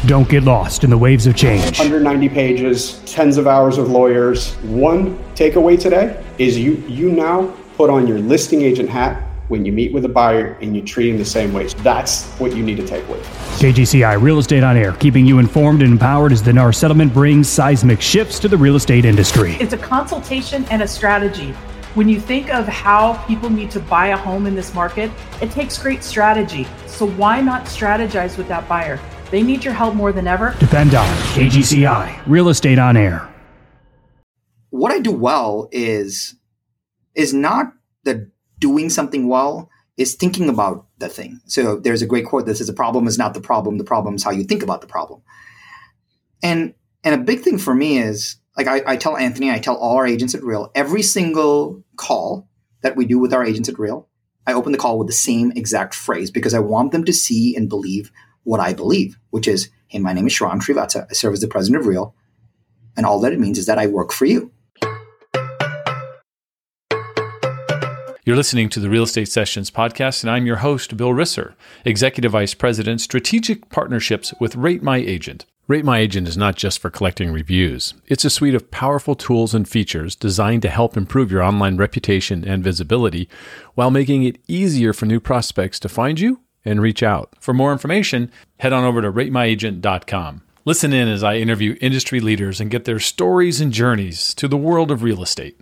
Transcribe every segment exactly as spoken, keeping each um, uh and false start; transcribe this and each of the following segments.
Don't get lost in the waves of change. one hundred ninety pages, tens of hours of lawyers. One takeaway today is you you now put on your listing agent hat when you meet with a buyer and you treat them the same way. So that's what you need to take away. K G C I Real Estate on Air, keeping you informed and empowered as the N A R settlement brings seismic shifts to the real estate industry. It's a consultation and a strategy. When you think of how people need to buy a home in this market, it takes great strategy. So why not strategize with that buyer? They need your help more than ever. Depend on K G C I Real Estate on Air. What I do well is, is not the doing something well, is thinking about the thing. So there's a great quote that says, the problem is not the problem. The problem is how you think about the problem. And, and a big thing for me is, like I, I tell Anthony, I tell all our agents at Real, every single call that we do with our agents at Real, I open the call with the same exact phrase because I want them to see and believe what I believe, which is, hey, my name is Sriram Srivatsa. I serve as the president of Real. And all that it means is that I work for you. You're listening to the Real Estate Sessions podcast, and I'm your host, Bill Risser, Executive Vice President, Strategic Partnerships with Rate My Agent. Rate My Agent is not just for collecting reviews. It's a suite of powerful tools and features designed to help improve your online reputation and visibility while making it easier for new prospects to find you and reach out. For more information, head on over to rate my agent dot com. Listen in as I interview industry leaders and get their stories and journeys to the world of real estate.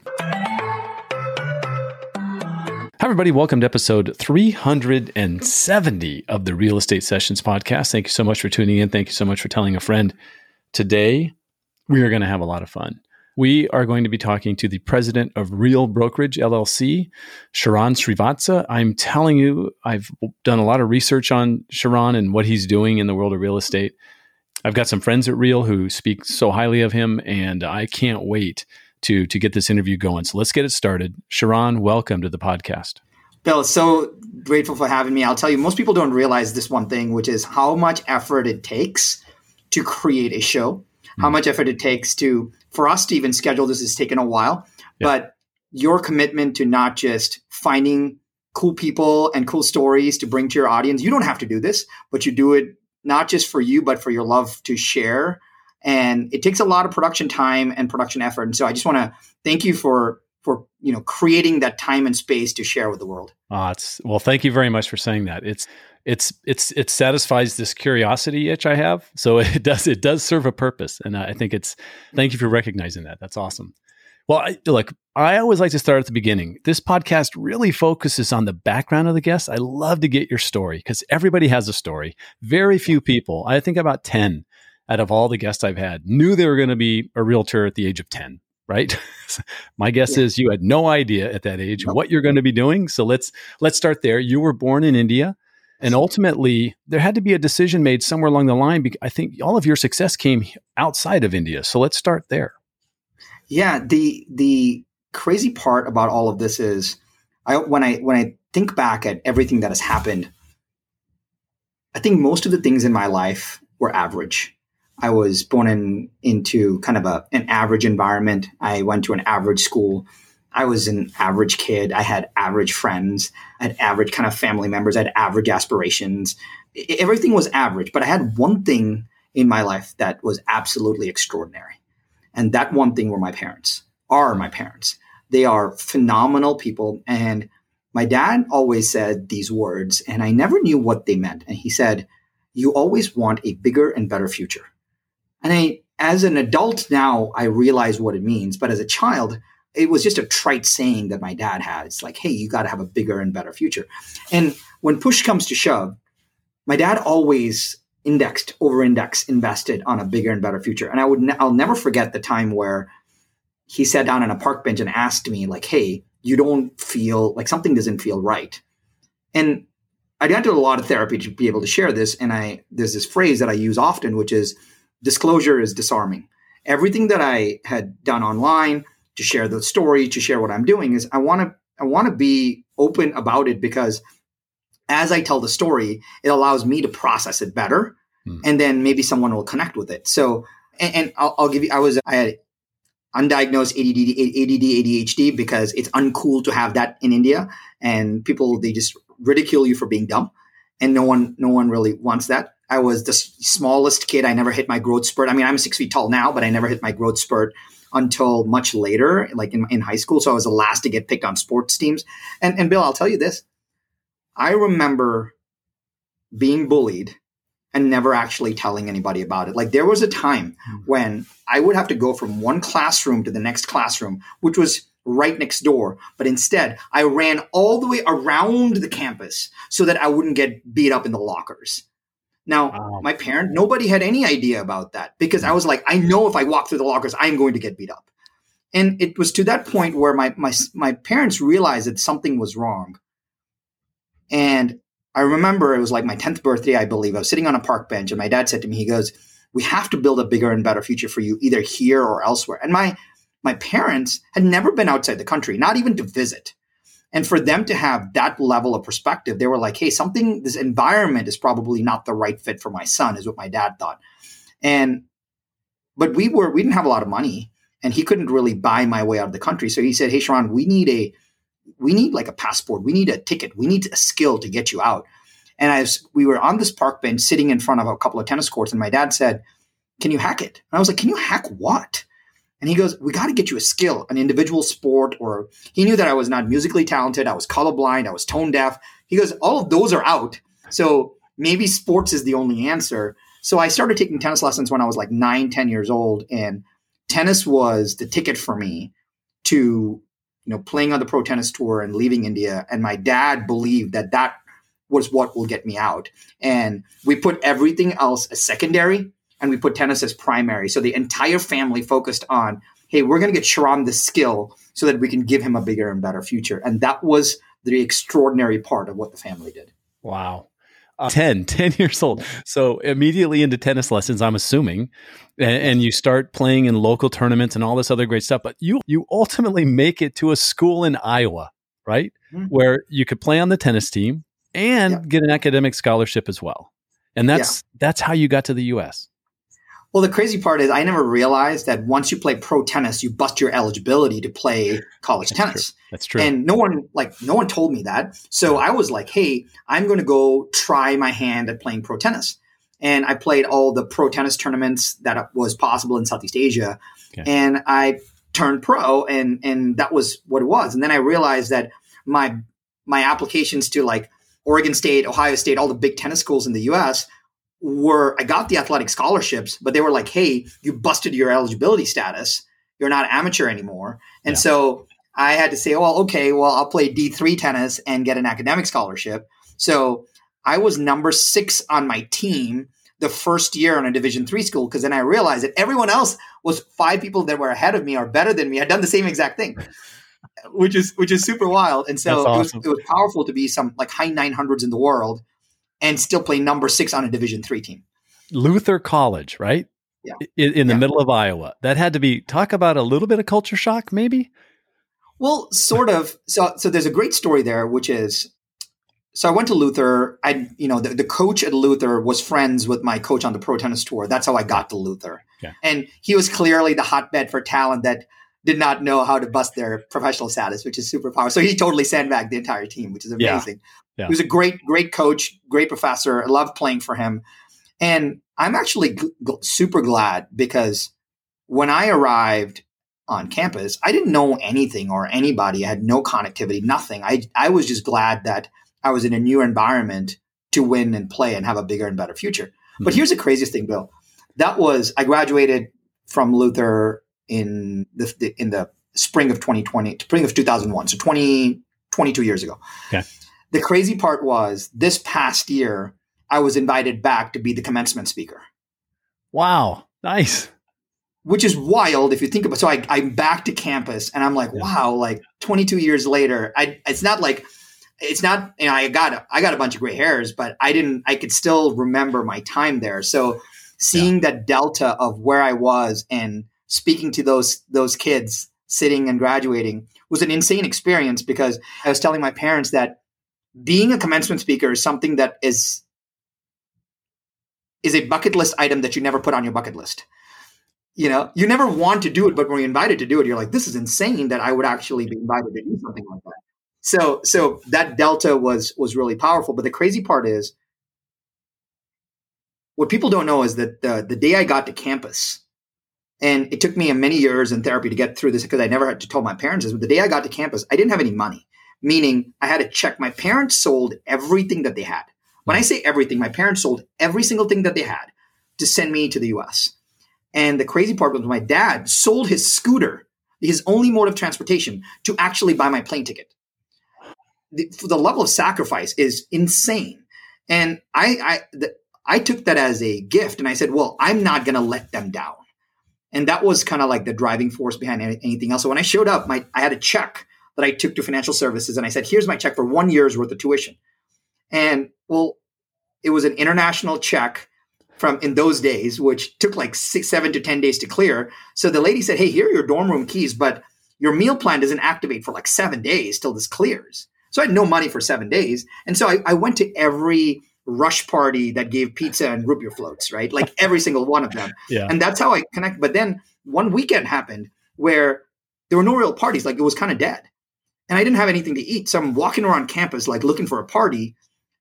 Hi, everybody. Welcome to episode three hundred seventy of the Real Estate Sessions podcast. Thank you so much for tuning in. Thank you so much for telling a friend. Today, we are going to have a lot of fun. We are going to be talking to the president of Real Brokerage, L L C, Sriram Srivatsa. I'm telling you, I've done a lot of research on Sriram and what he's doing in the world of real estate. I've got some friends at Real who speak so highly of him, and I can't wait to to get this interview going. So let's get it started. Sriram, welcome to the podcast. Bill, so grateful for having me. I'll tell you, most people don't realize this one thing, which is how much effort it takes to create a show, mm-hmm. how much effort it takes to, for us to even schedule this has taken a while, yeah. But your commitment to not just finding cool people and cool stories to bring to your audience, you don't have to do this, but you do it not just for you, but for your love to share. And it takes a lot of production time and production effort. And so I just want to thank you for, for, you know, creating that time and space to share with the world. Uh, it's, well, thank you very much for saying that. It's, it's, it's, it satisfies this curiosity itch I have. So it does, it does serve a purpose. And I think it's, thank you for recognizing that. That's awesome. Well, I, look, I always like to start at the beginning. This podcast really focuses on the background of the guest. I love to get your story because everybody has a story. Very few people, I think about ten out of all the guests I've had, knew they were going to be a realtor at the age of ten, right? My guess yeah. is you had no idea at that age nope. what you're going to be doing. So let's let's start there. You were born in India, and ultimately there had to be a decision made somewhere along the line. I think all of your success came outside of India. So let's start there. Yeah, the the crazy part about all of this is, I when I when I think back at everything that has happened, I think most of the things in my life were average. I was born in into kind of a an average environment. I went to an average school. I was an average kid. I had average friends. I had average kind of family members. I had average aspirations. I, everything was average, but I had one thing in my life that was absolutely extraordinary. And that one thing were my parents, are my parents. They are phenomenal people. And my dad always said these words, and I never knew what they meant. And he said, you always want a bigger and better future. And I, as an adult now, I realize what it means. But as a child, it was just a trite saying that my dad had. It's like, hey, you got to have a bigger and better future. And when push comes to shove, my dad always indexed, over-indexed, invested on a bigger and better future. And I would, ne- I'll never forget the time where he sat down on a park bench and asked me, like, hey, you don't feel like something doesn't feel right. And I got to a lot of therapy to be able to share this. And I, there's this phrase that I use often, which is disclosure is disarming. Everything that I had done online to share the story, to share what I'm doing is I want to, I want to be open about it because as I tell the story, it allows me to process it better. Hmm. And then maybe someone will connect with it. So, and, and I'll, I'll give you, I was, I had undiagnosed A D D, A D D, A D H D because it's uncool to have that in India, and people, they just ridicule you for being dumb, and no one, no one really wants that. I was the s- smallest kid. I never hit my growth spurt. I mean, I'm six feet tall now, but I never hit my growth spurt until much later, like in, in high school. So I was the last to get picked on sports teams. And, and Bill, I'll tell you this. I remember being bullied and never actually telling anybody about it. Like there was a time when I would have to go from one classroom to the next classroom, which was right next door. But instead, I ran all the way around the campus so that I wouldn't get beat up in the lockers. Now, wow. my parent, nobody had any idea about that because I was like, I know if I walk through the lockers, I'm going to get beat up. And it was to that point where my my my parents realized that something was wrong. And I remember it was like my tenth birthday, I believe. I was sitting on a park bench and my dad said to me, he goes, we have to build a bigger and better future for you, either here or elsewhere. And my my parents had never been outside the country, not even to visit. And for them to have that level of perspective, they were like, hey, something, this environment is probably not the right fit for my son, is what my dad thought. And, but we were, we didn't have a lot of money and he couldn't really buy my way out of the country. So he said, hey, Sharon, we need a, we need like a passport. We need a ticket. We need a skill to get you out. And as we were on this park bench sitting in front of a couple of tennis courts and my dad said, can you hack it? And I was like, can you hack what? And he goes, we got to get you a skill, an individual sport, or he knew that I was not musically talented. I was colorblind. I was tone deaf. He goes, all of those are out. So maybe sports is the only answer. So I started taking tennis lessons when I was like nine, ten years old. And tennis was the ticket for me to, you know, playing on the pro tennis tour and leaving India. And my dad believed that that was what will get me out. And we put everything else as secondary. And we put tennis as primary. So the entire family focused on, hey, we're going to get Sharon the skill so that we can give him a bigger and better future. And that was the extraordinary part of what the family did. Wow. Uh, ten, ten years old. So immediately into tennis lessons, I'm assuming, and, and you start playing in local tournaments and all this other great stuff. But you you ultimately make it to a school in Iowa, right? Mm-hmm. Where you could play on the tennis team and yeah. get an academic scholarship as well. And that's yeah. that's how you got to the U S. Well, the crazy part is I never realized that once you play pro tennis, you bust your eligibility to play college That's tennis. True. That's true. And no one like no one told me that. So I was like, hey, I'm going to go try my hand at playing pro tennis. And I played all the pro tennis tournaments that was possible in Southeast Asia. Okay. And I turned pro and and that was what it was. And then I realized that my my applications to like Oregon State, Ohio State, all the big tennis schools in the U S were, I got the athletic scholarships, but they were like, hey, you busted your eligibility status. You're not amateur anymore. And yeah. so I had to say, well, okay, well, I'll play D three tennis and get an academic scholarship. So I was number six on my team the first year on a Division three school, because then I realized that everyone else was five people that were ahead of me or better than me had done the same exact thing, which is which is super wild. And so awesome. it, was, it was powerful to be some like high nine hundreds in the world and still play number six on a Division three team. Luther College, right? Yeah. In, in the yeah. middle of Iowa. That had to be, talk about a little bit of culture shock, maybe? Well, sort of. So so there's a great story there, which is, so I went to Luther. I, you know, the, the coach at Luther was friends with my coach on the pro tennis tour. That's how I got to Luther. Yeah. And he was clearly the hotbed for talent that did not know how to bust their professional status, which is super powerful. So he totally sandbagged the entire team, which is amazing. Yeah. Yeah. He was a great, great coach, great professor. I loved playing for him. And I'm actually g- g- super glad because when I arrived on campus, I didn't know anything or anybody. I had no connectivity, nothing. I I was just glad that I was in a new environment to win and play and have a bigger and better future. Mm-hmm. But here's the craziest thing, Bill. That was, I graduated from Luther in the, the in the spring of twenty twenty, spring of two thousand one, so twenty, twenty-two years ago. Okay. The crazy part was this past year, I was invited back to be the commencement speaker. Wow. Nice. Which is wild if you think about it. So I, I'm back to campus and I'm like, yeah. wow, like twenty-two years later, I, it's not like, it's not, you know, I got, a, I got a bunch of gray hairs, but I didn't, I could still remember my time there. So seeing yeah. that delta of where I was and speaking to those, those kids sitting and graduating was an insane experience because I was telling my parents that being a commencement speaker is something that is, is a bucket list item that you never put on your bucket list. You know, you never want to do it, but when you're invited to do it, you're like, this is insane that I would actually be invited to do something like that. So, so that delta was, was really powerful. But the crazy part is what people don't know is that the, the day I got to campus, and it took me many years in therapy to get through this because I never had to tell my parents this, but the day I got to campus, I didn't have any money, meaning I had to check. My parents sold everything that they had. When I say everything, my parents sold every single thing that they had to send me to the U S. And the crazy part was my dad sold his scooter, his only mode of transportation, to actually buy my plane ticket. The, the level of sacrifice is insane. And I, I, the, I took that as a gift, and I said, well, I'm not going to let them down. And that was kind of like the driving force behind any, anything else. So when I showed up, my, I had a check that I took to financial services, and I said, here's my check for one year's worth of tuition. And well, it was an international check from in those days, which took like six, seven to ten days to clear. So the lady said, hey, here are your dorm room keys, but your meal plan doesn't activate for like seven days till this clears. So I had no money for seven days. And so I, I went to every rush party that gave pizza and root beer floats, right? Like every single one of them. Yeah. And that's how I connect. But then one weekend happened where there were no real parties. Like it was kind of dead. And I didn't have anything to eat. So I'm walking around campus, like looking for a party.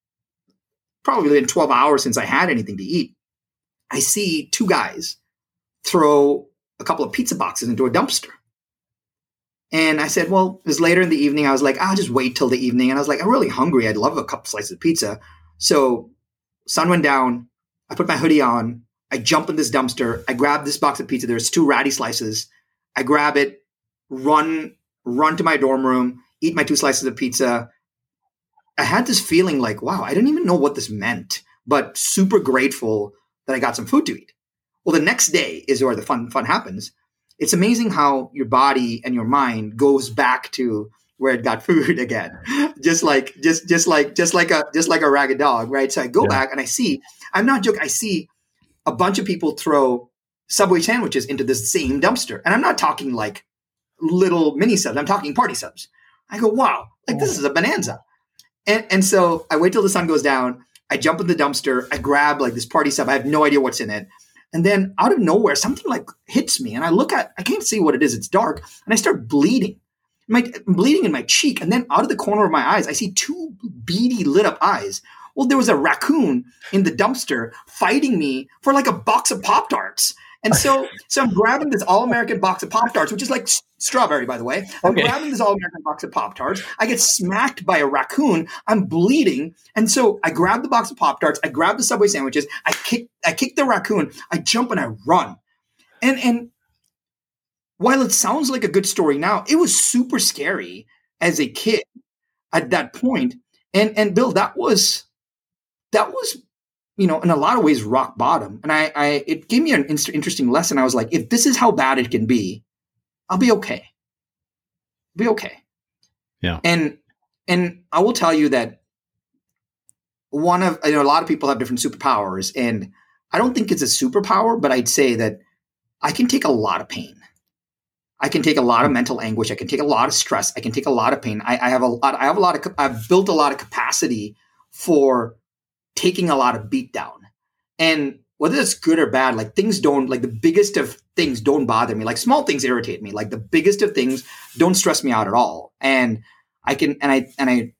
Probably in twelve hours since I had anything to eat. I see two guys throw a couple of pizza boxes into a dumpster. And I said, well, it was later in the evening. I was like, I'll just wait till the evening. And I was like, I'm really hungry. I'd love a couple slices of pizza. So sun went down. I put my hoodie on. I jump in this dumpster. I grab this box of pizza. There's two ratty slices. I grab it, run, run to my dorm room, eat my two slices of pizza. I had this feeling like, wow, I didn't even know what this meant, but super grateful that I got some food to eat. Well, the next day is where the fun fun happens. It's amazing how your body and your mind goes back to where it got food again. just like, just, just like, just like a, just like a ragged dog, right? So I go yeah. back and I see, I'm not joking. I see a bunch of people throw Subway sandwiches into this same dumpster. And I'm not talking like little mini subs. I'm talking party subs. I go, wow, like this is a bonanza. And, and so I wait till the sun goes down. I jump in the dumpster. I grab like this party sub. I have no idea what's in it. And then out of nowhere, something like hits me. And I look at, I can't see what it is. It's dark. And I start bleeding. My, I'm bleeding in my cheek. And then out of the corner of my eyes, I see two beady lit up eyes. Well, there was a raccoon in the dumpster fighting me for like a box of Pop-Tarts. And so, so I'm grabbing this all-American box of Pop-Tarts, which is like s- strawberry, by the way. I'm okay. grabbing this all-American box of Pop-Tarts. I get smacked by a raccoon. I'm bleeding. And so I grab the box of Pop-Tarts. I grab the Subway sandwiches. I kick, I kick the raccoon. I jump and I run. And, and while it sounds like a good story now, it was super scary as a kid at that point. And, and Bill, that was, that was, you know, in a lot of ways, rock bottom. And I, I it gave me an in- interesting lesson. I was like, if this is how bad it can be, I'll be okay. Be okay. Yeah. And, and I will tell you that one of, you know, a lot of people have different superpowers, and I don't think it's a superpower, but I'd say that I can take a lot of pain. I can take a lot of mental anguish. I can take a lot of stress. I can take a lot of pain. I, I have a lot, I have a lot of, I've built a lot of capacity for taking a lot of beat down. And whether it's good or bad, like things don't, like the biggest of things don't bother me. Like small things irritate me. Like the biggest of things don't stress me out at all. And I can, and I, and I,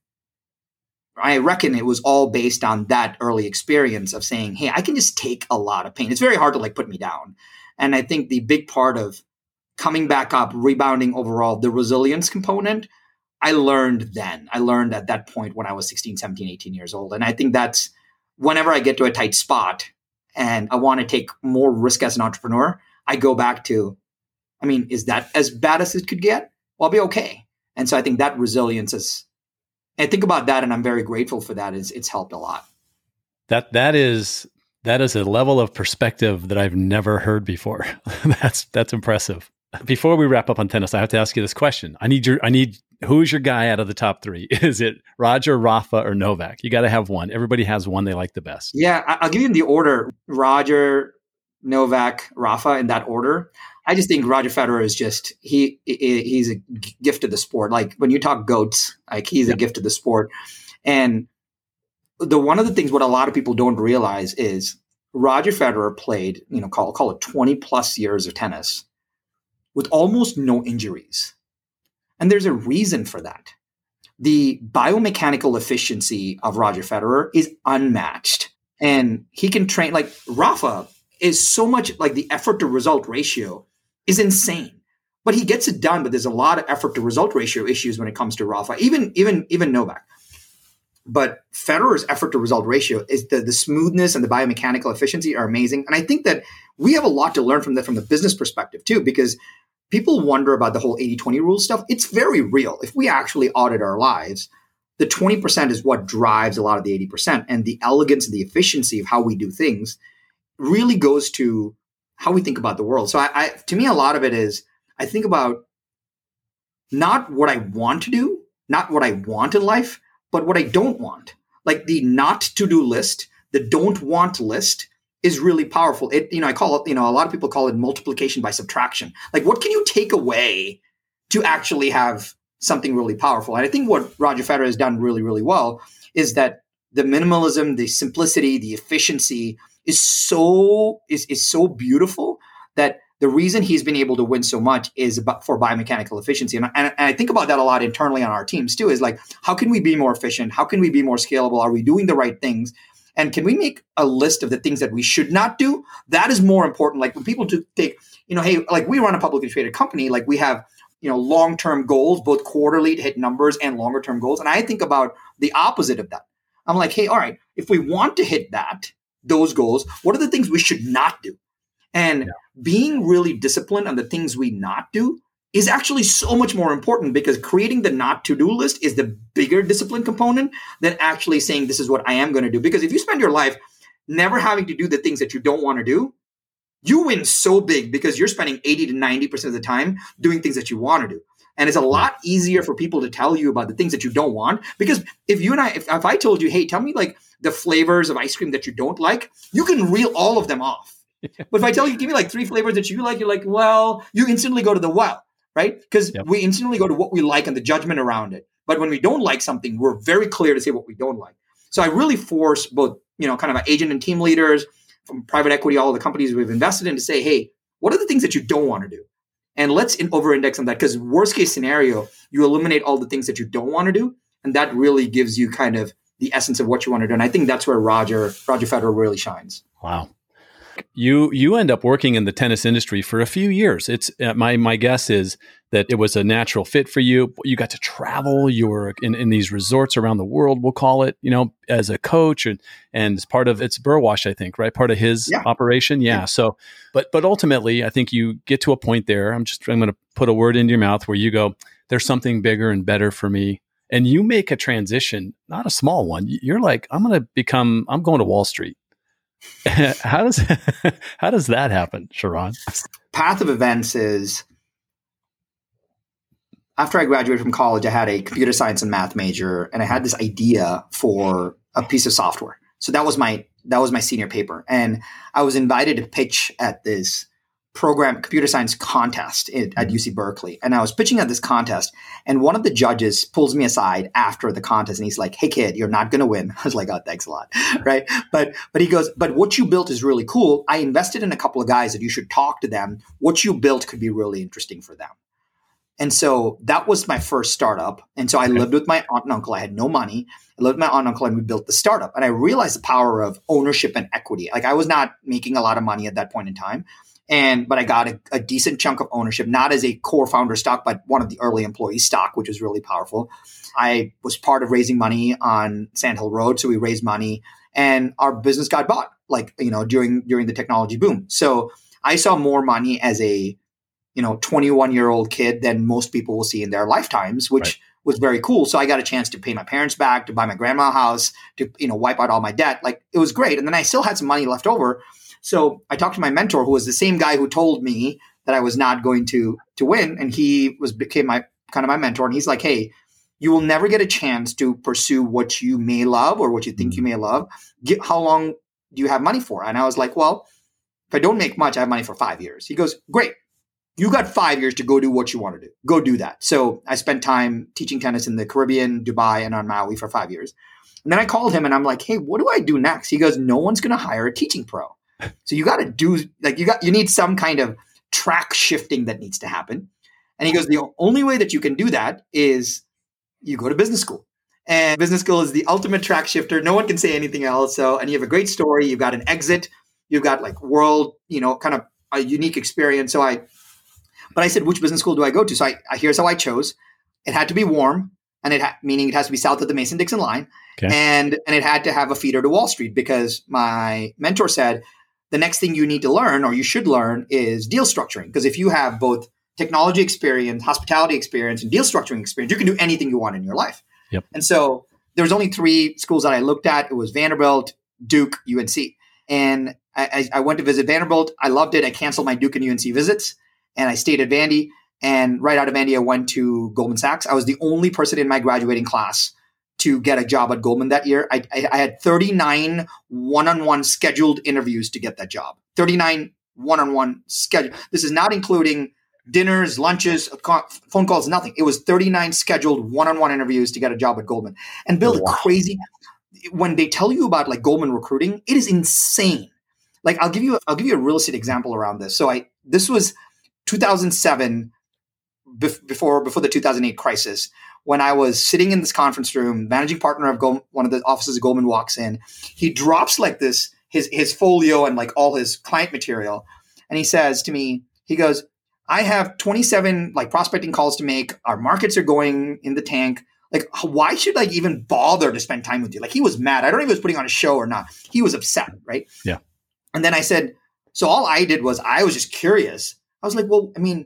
I reckon it was all based on that early experience of saying, hey, I can just take a lot of pain. It's very hard to like put me down. And I think the big part of coming back up, rebounding overall, the resilience component, I learned then. I learned at that point when I was sixteen, seventeen, eighteen years old. And I think that's whenever I get to a tight spot and I want to take more risk as an entrepreneur, I go back to, I mean, is that as bad as it could get? Well, I'll be okay. And so I think that resilience is, I think about that, and I'm very grateful for that. It's, it's helped a lot. That that is that is a level of perspective that I've never heard before. that's that's impressive. Before we wrap up on tennis, I have to ask you this question. I need your I need who's your guy out of the top three? Is it Roger, Rafa, or Novak? You got to have one. Everybody has one they like the best. Yeah, I'll give you the order: Roger, Novak, Rafa, in that order. I just think Roger Federer is just he he's a gift to the sport. Like when you talk GOATs, like he's yeah. a gift to the sport. And the one of the things what a lot of people don't realize is Roger Federer played, you know, call call it twenty plus years of tennis with almost no injuries. And there's a reason for that. The biomechanical efficiency of Roger Federer is unmatched. And he can train, like Rafa is so much like the effort to result ratio is insane, but he gets it done. But there's a lot of effort to result ratio issues when it comes to Rafa, even, even, even Novak. But Federer's effort to result ratio is the, the smoothness and the biomechanical efficiency are amazing. And I think that we have a lot to learn from that from the business perspective too, because people wonder about the whole eighty twenty rule stuff. It's very real. If we actually audit our lives, the twenty percent is what drives a lot of the eighty percent. And the elegance and the efficiency of how we do things really goes to how we think about the world. So I, I to me, a lot of it is I think about not what I want to do, not what I want in life, but what I don't want. Like the not to-do list, the don't want list is really powerful. It, you know, I call it, you know, a lot of people call it multiplication by subtraction. Like what can you take away to actually have something really powerful? And I think what Roger Federer has done really, really well is that the minimalism, the simplicity, the efficiency is so, is, is so beautiful that the reason he's been able to win so much is about for biomechanical efficiency. And, and, and I think about that a lot internally on our teams too, is like, how can we be more efficient? How can we be more scalable? Are we doing the right things? And can we make a list of the things that we should not do? That is more important. Like when people do take, you know, hey, like we run a publicly traded company, like we have, you know, long-term goals, both quarterly to hit numbers and longer-term goals. And I think about the opposite of that. I'm like, hey, all right, if we want to hit that, those goals, what are the things we should not do? And yeah. being really disciplined on the things we not do is actually so much more important, because creating the not to-do list is the bigger discipline component than actually saying this is what I am going to do. Because if you spend your life never having to do the things that you don't want to do, you win so big because you're spending eighty to ninety percent of the time doing things that you want to do. And it's a lot easier for people to tell you about the things that you don't want. Because if you and I, if, if I told you, hey, tell me like the flavors of ice cream that you don't like, you can reel all of them off. But if I tell you, give me like three flavors that you like, you're like, well, you instantly go to the well, right? Because yep. we instantly go to what we like and the judgment around it. But when we don't like something, we're very clear to say what we don't like. So I really force both, you know, kind of agent and team leaders from private equity, all the companies we've invested in, to say, hey, what are the things that you don't want to do? And let's in over-index on that, because worst case scenario, you eliminate all the things that you don't want to do. And that really gives you kind of the essence of what you want to do. And I think that's where Roger, Roger Federer really shines. Wow. You you end up working in the tennis industry for a few years. It's uh, my my guess is that it was a natural fit for you. You got to travel. You were in, in these resorts around the world, we'll call it, you know, as a coach, and and as part of it's Burwash, I think, right? Part of his yeah. operation. Yeah. yeah. So, but but ultimately, I think you get to a point there. I'm just I'm going to put a word into your mouth where you go, there's something bigger and better for me, and you make a transition, not a small one. You're like, I'm going to become. I'm going to Wall Street. how does how does that happen, Sharran? Path of events is, after I graduated from college, I had a computer science and math major, and I had this idea for a piece of software. So that was my that was my senior paper, and I was invited to pitch at this program computer science contest at, at U C Berkeley. And I was pitching at this contest, and one of the judges pulls me aside after the contest, and he's like, hey kid, you're not going to win. I was like, oh, thanks a lot. Right. But, but he goes, but what you built is really cool. I invested in a couple of guys that you should talk to them. What you built could be really interesting for them. And so that was my first startup. And so I okay. lived with my aunt and uncle. I had no money. I lived with my aunt and uncle, and we built the startup. And I realized the power of ownership and equity. Like I was not making a lot of money at that point in time. And, but I got a, a decent chunk of ownership, not as a core founder stock, but one of the early employee stock, which was really powerful. I was part of raising money on Sand Hill Road. So we raised money, and our business got bought, like, you know, during, during the technology boom. So I saw more money as a, you know, twenty-one year old kid than most people will see in their lifetimes, which right. was very cool. So I got a chance to pay my parents back, to buy my grandma a house, to, you know, wipe out all my debt. Like it was great. And then I still had some money left over. So I talked to my mentor, who was the same guy who told me that I was not going to to win, and he was became my kind of my mentor. And he's like, "Hey, you will never get a chance to pursue what you may love or what you think you may love. Get, how long do you have money for?" And I was like, "Well, if I don't make much, I have money for five years." He goes, "Great, you got five years to go do what you want to do. Go do that." So I spent time teaching tennis in the Caribbean, Dubai, and on Maui for five years. And then I called him, and I'm like, "Hey, what do I do next?" He goes, "No one's going to hire a teaching pro." So you got to do like you got you need some kind of track shifting that needs to happen. And he goes, the only way that you can do that is you go to business school. And business school is the ultimate track shifter. No one can say anything else. So, and you have a great story. You've got an exit. You've got like world, you know, kind of a unique experience. So I, but I said, which business school do I go to? So I, I here's how I chose. It had to be warm, and it ha- meaning it has to be south of the Mason-Dixon line, okay. and and it had to have a feeder to Wall Street, because my mentor said the next thing you need to learn, or you should learn, is deal structuring. Because if you have both technology experience, hospitality experience, and deal structuring experience, you can do anything you want in your life. Yep. And so there was only three schools that I looked at. It was Vanderbilt, Duke, U N C. And I, I went to visit Vanderbilt. I loved it. I canceled my Duke and U N C visits, and I stayed at Vandy. And right out of Vandy, I went to Goldman Sachs. I was the only person in my graduating class to get a job at Goldman that year. I, I, I had thirty-nine one-on-one scheduled interviews to get that job. thirty-nine one-on-one scheduled. This is not including dinners, lunches, phone calls, nothing. It was thirty-nine scheduled one-on-one interviews to get a job at Goldman. And Bill, wow. crazy. When they tell you about like Goldman recruiting, it is insane. Like I'll give you, I'll give you a real estate example around this. So I, this was two thousand seven, bef- before, before the two thousand eight crisis, when I was sitting in this conference room, managing partner of Gold, one of the offices of Goldman walks in, he drops like this, his, his folio and like all his client material. And he says to me, he goes, I have twenty-seven like prospecting calls to make. Our markets are going in the tank. Like, why should I even bother to spend time with you? Like, he was mad. I don't know if he was putting on a show or not. He was upset, right? Yeah. And then I said, so all I did was I was just curious. I was like, well, I mean,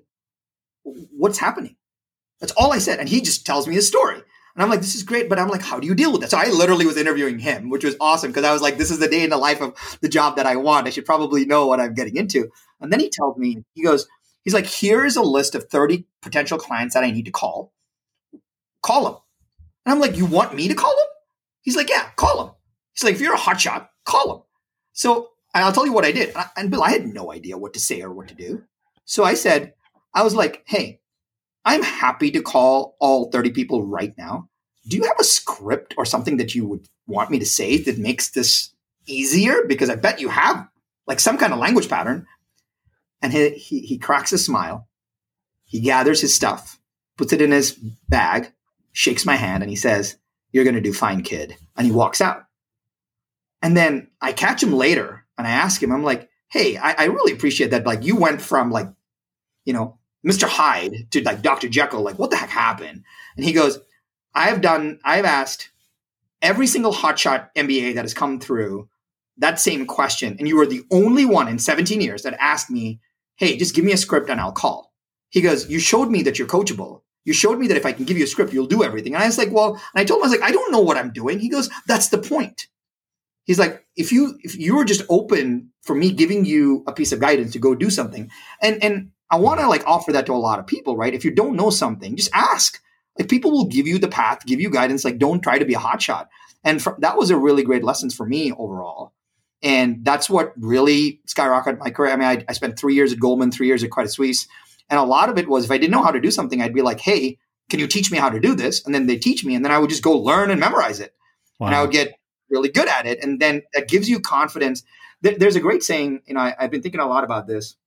what's happening? That's all I said. And he just tells me his story. And I'm like, this is great. But I'm like, how do you deal with that? So I literally was interviewing him, which was awesome, because I was like, this is the day in the life of the job that I want. I should probably know what I'm getting into. And then he tells me, he goes, he's like, here's a list of thirty potential clients that I need to call. Call them. And I'm like, you want me to call them? He's like, yeah, call them. He's like, if you're a hotshot, call them. So and I'll tell you what I did. And Bill, I had no idea what to say or what to do. So I said, I was like, hey, I'm happy to call all thirty people right now. Do you have a script or something that you would want me to say that makes this easier? Because I bet you have like some kind of language pattern. And he, he, he cracks a smile. He gathers his stuff, puts it in his bag, shakes my hand, and he says, you're going to do fine, kid. And he walks out. And then I catch him later and I ask him, I'm like, hey, I, I really appreciate that. Like, you went from like, you know, Mister Hyde to like Doctor Jekyll. Like, what the heck happened? And he goes, I've done, I've asked every single hotshot M B A that has come through that same question. And you were the only one in seventeen years that asked me, hey, just give me a script and I'll call. He goes, you showed me that you're coachable. You showed me that if I can give you a script, you'll do everything. And I was like, well, and I told him, I was like, I don't know what I'm doing. He goes, that's the point. He's like, if you, if you were just open for me giving you a piece of guidance to go do something. And, and I want to like offer that to a lot of people, right? If you don't know something, just ask. Like, people will give you the path, give you guidance. Like, don't try to be a hotshot. And for, that was a really great lesson for me overall. And that's what really skyrocketed my career. I mean, I, I spent three years at Goldman, three years at Credit Suisse. And a lot of it was, if I didn't know how to do something, I'd be like, hey, can you teach me how to do this? And then they teach me. And then I would just go learn and memorize it. Wow. And I would get really good at it. And then that gives you confidence. There, there's a great saying, you know, I, I've been thinking a lot about this.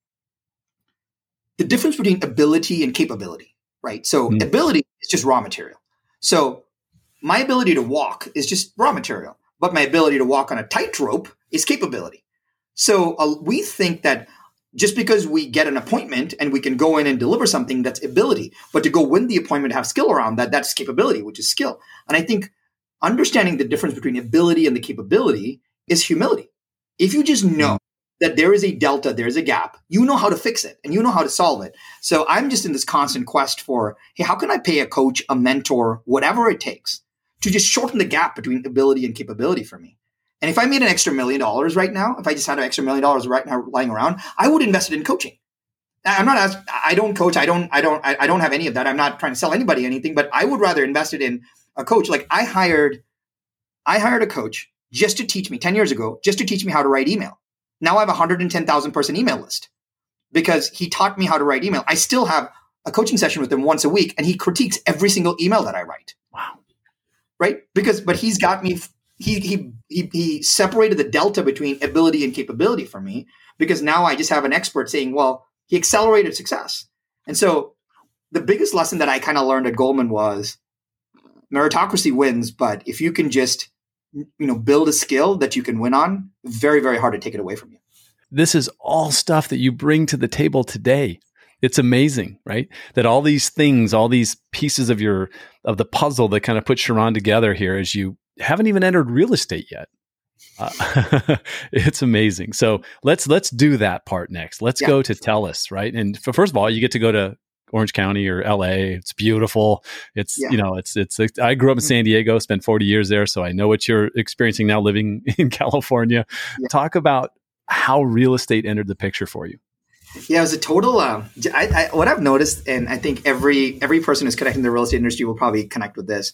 The difference between ability and capability, right? So mm. ability is just raw material. So my ability to walk is just raw material, but my ability to walk on a tightrope is capability. So uh, we think that just because we get an appointment and we can go in and deliver something, that's ability. But to go win the appointment, have skill around that, that's capability, which is skill. And I think understanding the difference between ability and the capability is humility. If you just know that there is a delta, there is a gap, you know how to fix it and you know how to solve it. So I'm just in this constant quest for, hey, how can I pay a coach, a mentor, whatever it takes to just shorten the gap between ability and capability for me? And if I made an extra million dollars right now, if I just had an extra million dollars right now lying around, I would invest it in coaching. I'm not asked, I don't coach. I don't, I don't, I don't have any of that. I'm not trying to sell anybody anything, but I would rather invest it in a coach. Like I hired, I hired a coach just to teach me ten years ago, just to teach me how to write email. Now I have a one hundred ten thousand person email list because he taught me how to write email. I still have a coaching session with him once a week and he critiques every single email that I write. Wow. Right. Because, but he's got me, he, he, he, he separated the delta between ability and capability for me because now I just have an expert saying, well, he accelerated success. And so the biggest lesson that I kind of learned at Goldman was meritocracy wins, but if you can just, you know, build a skill that you can win on, very, very hard to take it away from you. This is all stuff that you bring to the table today. It's amazing, right? That all these things, all these pieces of your of the puzzle that kind of put Sharran together here, as you haven't even entered real estate yet. Uh, it's amazing. So let's let's do that part next. Let's yeah. go to Telos, right? And for, first of all, you get to go to Orange County or L A. It's beautiful. It's yeah. you know, it's it's. I grew up in San Diego, spent forty years there, so I know what you're experiencing now living in California. Yeah. Talk about how real estate entered the picture for you. Yeah, it was a total. Um, I, I, what I've noticed, and I think every every person who's connecting to the real estate industry will probably connect with this.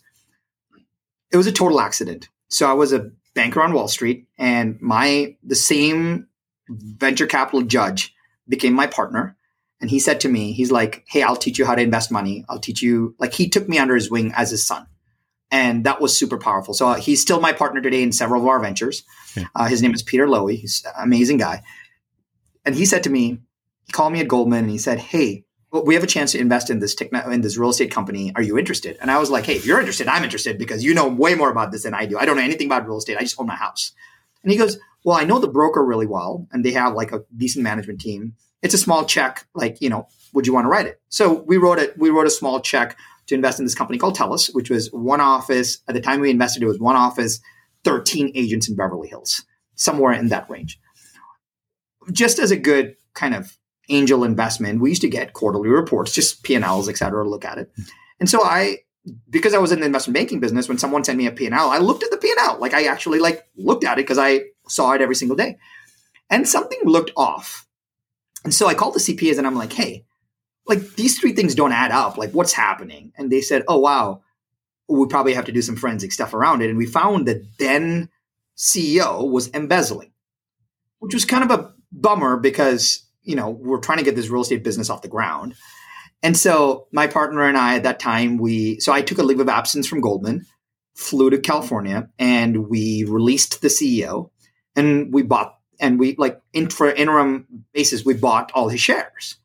It was a total accident. So I was a banker on Wall Street, and my the same venture capital judge became my partner. And he said to me, he's like, "Hey, I'll teach you how to invest money. I'll teach you." Like, he took me under his wing as his son, and that was super powerful. So uh, he's still my partner today in several of our ventures. Yeah. Uh, his name is Peter Lowy. He's an amazing guy, and he said to me. He called me at Goldman and he said, "Hey, well, we have a chance to invest in this techno- in this real estate company. Are you interested?" And I was like, "Hey, if you're interested, I'm interested because you know way more about this than I do. I don't know anything about real estate. I just own my house." And he goes, "Well, I know the broker really well and they have like a decent management team. It's a small check. Like, you know, would you want to write it?" So we wrote it. We wrote a small check to invest in this company called Telos, which was one office. At the time we invested, it was one office, thirteen agents in Beverly Hills, somewhere in that range. Just as a good kind of angel investment, we used to get quarterly reports, just P and L's, et cetera, to look at it. And so I, because I was in the investment banking business, when someone sent me a P and L, I looked at the P and L. Like I actually like looked at it because I saw it every single day. And something looked off. And so I called the C P As and I'm like, "Hey, like these three things don't add up. Like what's happening?" And they said, "Oh, wow, we probably have to do some forensic stuff around it." And we found that then C E O was embezzling, which was kind of a bummer because you know, we're trying to get this real estate business off the ground. And so my partner and I at that time, we, so I took a leave of absence from Goldman, flew to California, and we released the C E O and we bought, and we like in, for interim basis, we bought all his shares.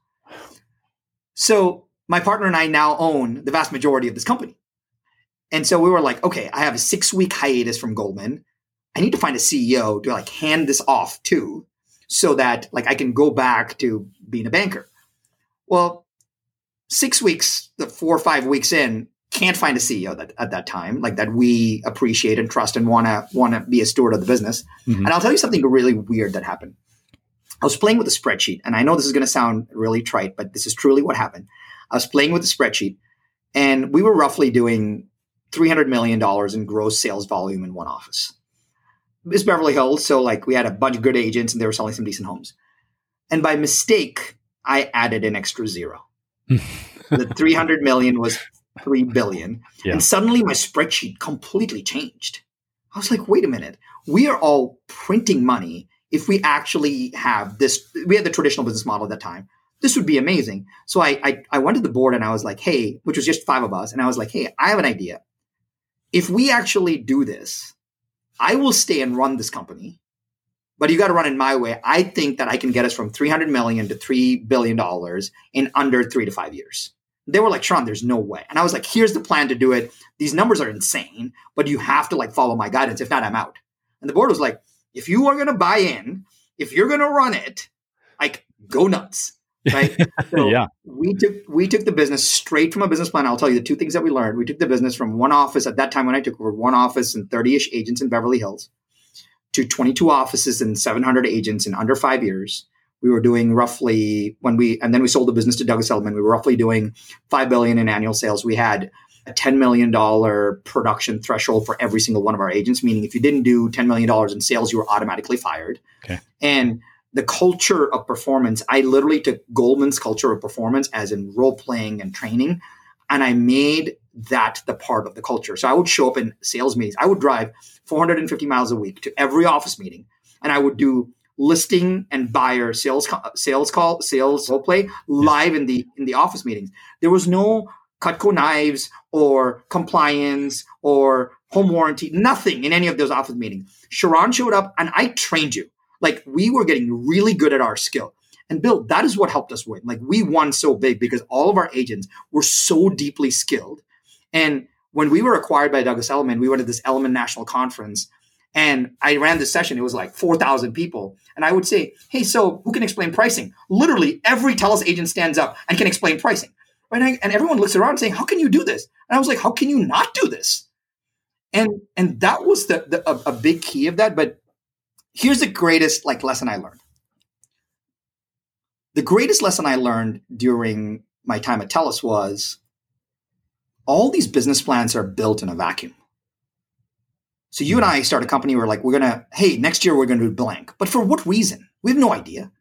So my partner and I now own the vast majority of this company. And so we were like, okay, I have a six week hiatus from Goldman. I need to find a C E O to like hand this off to, so that like I can go back to being a banker. Well, six weeks, the four or five weeks in, can't find a C E O that, at that time, like that we appreciate and trust and want to want to be a steward of the business. Mm-hmm. And I'll tell you something really weird that happened. I was playing with a spreadsheet, and I know this is going to sound really trite, but this is truly what happened. I was playing with the spreadsheet, and we were roughly doing three hundred million dollars in gross sales volume in one office. It's Beverly Hills, so like we had a bunch of good agents and they were selling some decent homes. And by mistake, I added an extra zero. The three hundred million was three billion. Yeah. And suddenly my spreadsheet completely changed. I was like, wait a minute. We are all printing money. If we actually have this, we had the traditional business model at that time. This would be amazing. So I, I, I went to the board and I was like, hey, which was just five of us. And I was like, hey, I have an idea. If we actually do this, I will stay and run this company, but you got to run it my way. I think that I can get us from three hundred million to three billion dollars in under three to five years. They were like, "Sharran, there's no way." And I was like, "Here's the plan to do it. These numbers are insane, but you have to like follow my guidance. If not, I'm out." And the board was like, "If you are going to buy in, if you're going to run it, like go nuts." Right. So yeah. we took, we took the business straight from a business plan. I'll tell you the two things that we learned. We took the business from one office at that time when I took over, one office and thirty-ish agents in Beverly Hills, to twenty-two offices and seven hundred agents in under five years. We were doing roughly when we, and then we sold the business to Douglas Elliman. We were roughly doing five billion dollars in annual sales. We had a ten million dollars production threshold for every single one of our agents, meaning if you didn't do ten million dollars in sales, you were automatically fired. Okay. And the culture of performance, I literally took Goldman's culture of performance as in role playing and training, and I made that the part of the culture. So I would show up in sales meetings. I would drive four hundred fifty miles a week to every office meeting, and I would do listing and buyer sales sales call, sales role play live in the in the office meetings. There was no Cutco knives or compliance or home warranty, nothing in any of those office meetings. Sharran showed up and I trained you. Like we were getting really good at our skill. And Bill, that is what helped us win. Like we won so big because all of our agents were so deeply skilled. And when we were acquired by Douglas Elliman, we went to this Elliman National Conference, and I ran this session. It was like four thousand people. And I would say, hey, so who can explain pricing? Literally every TELUS agent stands up and can explain pricing. Right? And, I, and everyone looks around saying, how can you do this? And I was like, how can you not do this? And and that was the, the a, a big key of that. But here's the greatest like lesson I learned. The greatest lesson I learned during my time at TELUS was all these business plans are built in a vacuum. So you and I start a company, we're like, we're going to, hey, next year we're going to do blank. But for what reason? We have no idea.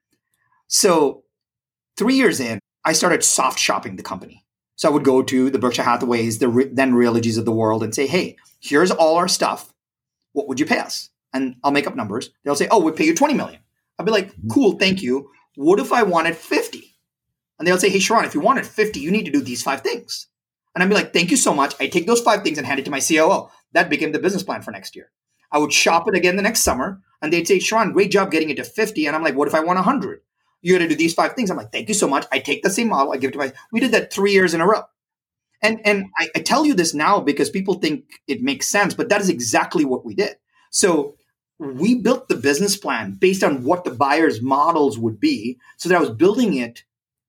So three years in, I started soft shopping the company. So I would go to the Berkshire Hathaways, the re- then Realogies of the world and say, hey, here's all our stuff. What would you pay us? And I'll make up numbers. They'll say, oh, we'll pay you twenty million. I'll be like, cool, thank you. What if I wanted fifty? And they'll say, hey, Sharran, if you wanted fifty, you need to do these five things. And I'd be like, thank you so much. I take those five things and hand it to my C O O. That became the business plan for next year. I would shop it again the next summer. And they'd say, Sharran, great job getting it to fifty. And I'm like, what if I want one hundred? You got to do these five things. I'm like, thank you so much. I take the same model. I give it to my, we did that three years in a row. And, and I, I tell you this now because people think it makes sense, but that is exactly what we did. So we built the business plan based on what the buyer's models would be so that I was building it.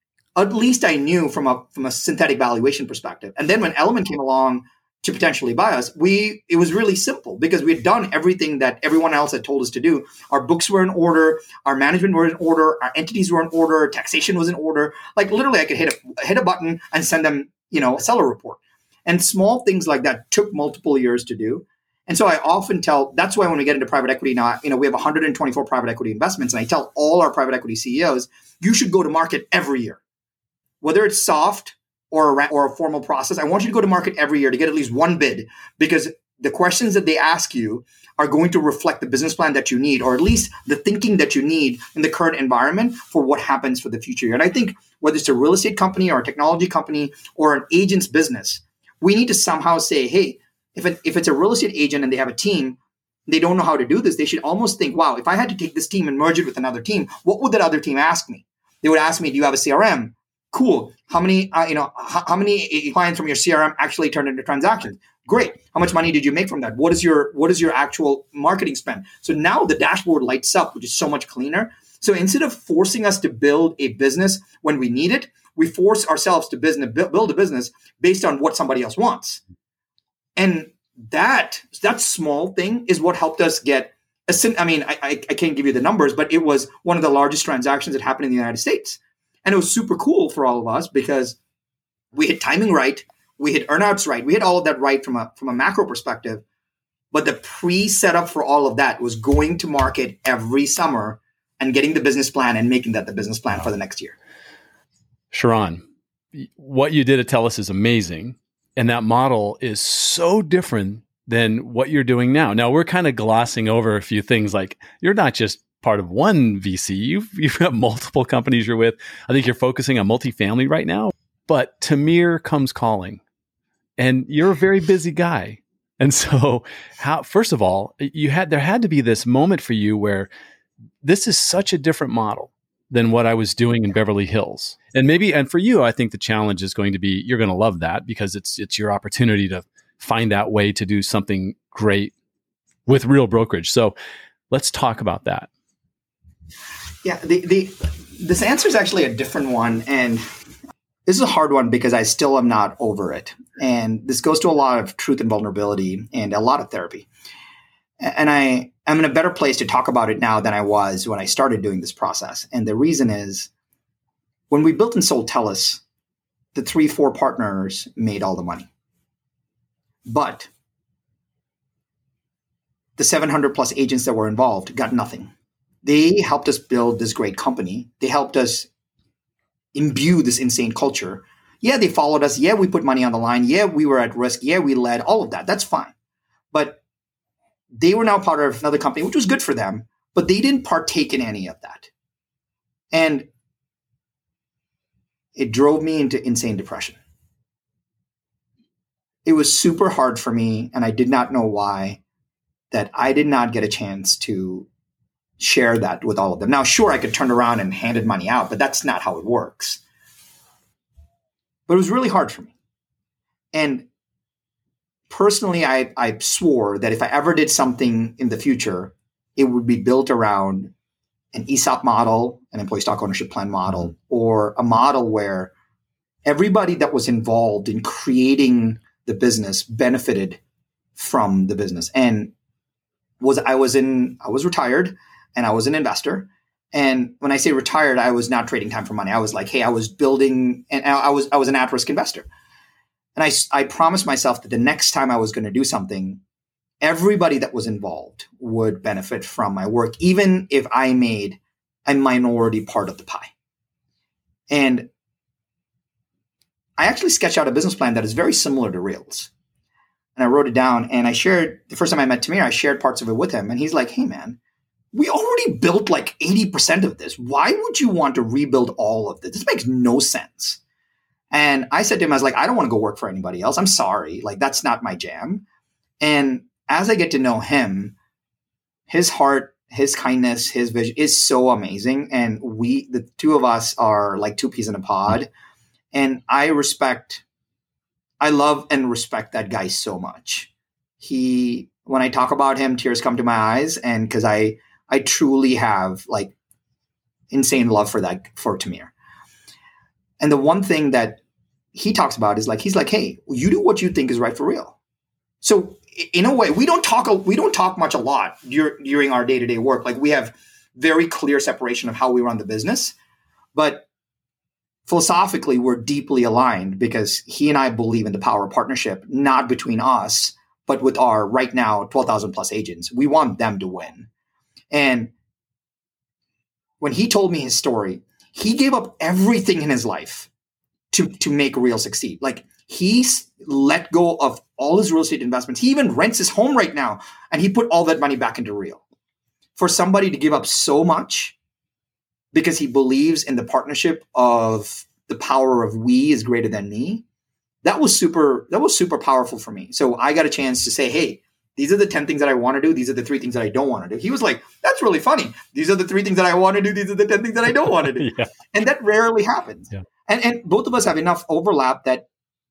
At least I knew from a, from a synthetic valuation perspective. And then when Elliman came along to potentially buy us, we it was really simple because we had done everything that everyone else had told us to do. Our books were in order, our management were in order, our entities were in order, taxation was in order. Like literally I could hit a hit a button and send them, you know, a seller report. And small things like that took multiple years to do. And so I often tell, that's why when we get into private equity now, you know, we have one hundred twenty-four private equity investments. And I tell all our private equity C E Os, you should go to market every year. Whether it's soft or a, or a formal process, I want you to go to market every year to get at least one bid because the questions that they ask you are going to reflect the business plan that you need, or at least the thinking that you need in the current environment for what happens for the future year. And I think whether it's a real estate company or a technology company or an agent's business, we need to somehow say, hey, if, it, if it's a real estate agent and they have a team, they don't know how to do this, they should almost think, wow, if I had to take this team and merge it with another team, what would that other team ask me? They would ask me, do you have a C R M? Cool. How many, uh, you know, how, how many clients from your C R M actually turned into transactions? Great. How much money did you make from that? What is your, what is your actual marketing spend? So now the dashboard lights up, which is so much cleaner. So instead of forcing us to build a business when we need it, we force ourselves to business, build a business based on what somebody else wants. And that, that small thing is what helped us get, a, I mean, I, I, I can't give you the numbers, but it was one of the largest transactions that happened in the United States. And it was super cool for all of us because we hit timing right, we hit earnouts right, we hit all of that right from a from a macro perspective. But the pre-setup for all of that was going to market every summer and getting the business plan and making that the business plan for the next year. Sharran, what you did at TELUS is amazing. And that model is so different than what you're doing now. Now, we're kind of glossing over a few things like you're not just part of one V C. You've, you've got multiple companies you're with. I think you're focusing on multifamily right now. But Tamir comes calling. And you're a very busy guy. And so, how, first of all, you had there had to be this moment for you where this is such a different model than what I was doing in Beverly Hills. And maybe, and for you, I think the challenge is going to be, you're going to love that because it's it's your opportunity to find that way to do something great with real brokerage. So let's talk about that. Yeah, the, the this answer is actually a different one. And this is a hard one because I still am not over it. And this goes to a lot of truth and vulnerability and a lot of therapy. And I am in a better place to talk about it now than I was when I started doing this process. And the reason is when we built and sold TELUS, the three, four partners made all the money. But the seven hundred plus agents that were involved got nothing. They helped us build this great company. They helped us imbue this insane culture. Yeah, they followed us. Yeah, we put money on the line. Yeah, we were at risk. Yeah, we led, all of that. That's fine. But they were now part of another company, which was good for them, but they didn't partake in any of that. And it drove me into insane depression. It was super hard for me, and I did not know why, that I did not get a chance to share that with all of them. Now, sure, I could turn around and handed money out, but that's not how it works. But it was really hard for me. And personally, I, I swore that if I ever did something in the future, it would be built around an E S O P model, an employee stock ownership plan model, mm-hmm. or a model where everybody that was involved in creating the business benefited from the business. And was I was in I was retired and I was an investor. And when I say retired, I was not trading time for money. I was like, hey, I was building, and I was I was an at-risk investor. And I, I promised myself that the next time I was going to do something, everybody that was involved would benefit from my work, even if I made a minority part of the pie. And I actually sketched out a business plan that is very similar to Reel's. And I wrote it down, and I shared, the first time I met Tamir, I shared parts of it with him. And he's like, hey, man, we already built like eighty percent of this. Why would you want to rebuild all of this? This makes no sense. And I said to him, I was like, I don't want to go work for anybody else. I'm sorry. Like, that's not my jam. And as I get to know him, his heart, his kindness, his vision is so amazing. And we, the two of us are like two peas in a pod. And I respect, I love and respect that guy so much. He, when I talk about him, tears come to my eyes. And because I, I truly have like insane love for that, for Tamir. And the one thing that he talks about is like, he's like, hey, you do what you think is right for real. So in a way, we don't talk, we don't talk much a lot during our day-to-day work. Like we have very clear separation of how we run the business, but philosophically, we're deeply aligned because he and I believe in the power of partnership, not between us, but with our right now twelve thousand plus agents. We want them to win. And when he told me his story, he gave up everything in his life to, to make Reel succeed. Like he's let go of all his real estate investments. He even rents his home right now, and he put all that money back into Reel. For somebody to give up so much because he believes in the partnership of the power of we is greater than me, that was super, that was super powerful for me. So I got a chance to say, hey, these are the ten things that I want to do. These are the three things that I don't want to do. He was like, that's really funny. These are the three things that I want to do. These are the ten things that I don't want to do. yeah. And that rarely happens. Yeah. And, and both of us have enough overlap that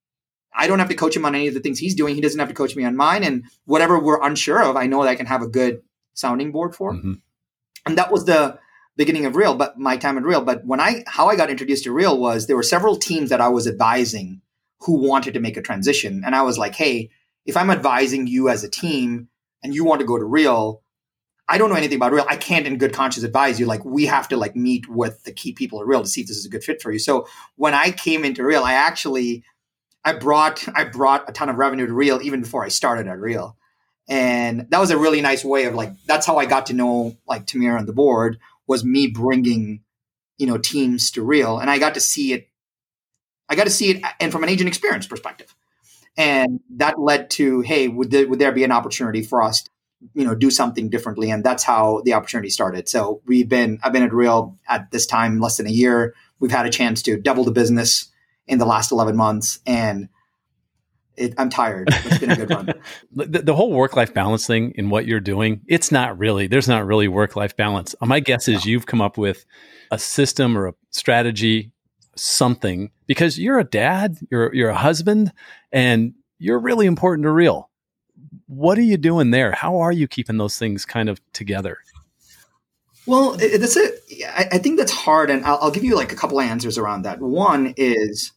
I don't have to coach him on any of the things he's doing. He doesn't have to coach me on mine. And whatever we're unsure of, I know that I can have a good sounding board for. Mm-hmm. And that was the beginning of Reel, but my time at Reel. But when I, how I got introduced to Reel was there were several teams that I was advising who wanted to make a transition. And I was like, hey, if I'm advising you as a team and you want to go to Reel, I don't know anything about Reel. I can't in good conscience advise you. Like we have to like meet with the key people at Reel to see if this is a good fit for you. So when I came into Reel, I actually, I brought, I brought a ton of revenue to Reel even before I started at Reel. And that was a really nice way of like, that's how I got to know like Tamir on the board, was me bringing, you know, teams to Reel. And I got to see it. I got to see it and from an agent experience perspective. And that led to, hey, would there, would there be an opportunity for us to, you know, do something differently? And that's how the opportunity started. So we've been, I've been at Reel at this time, less than a year. We've had a chance to double the business in the last eleven months. And it, I'm tired. It's been a good run. the, the whole work-life balance thing in what you're doing, it's not really, there's not really work-life balance. My guess is no. You've come up with a system or a strategy, something, because you're a dad, you're you're a husband, and you're really important to Reel. What are you doing there? How are you keeping those things kind of together? Well, it, that's it. I, I think that's hard, and I'll, I'll give you like a couple answers around that. One is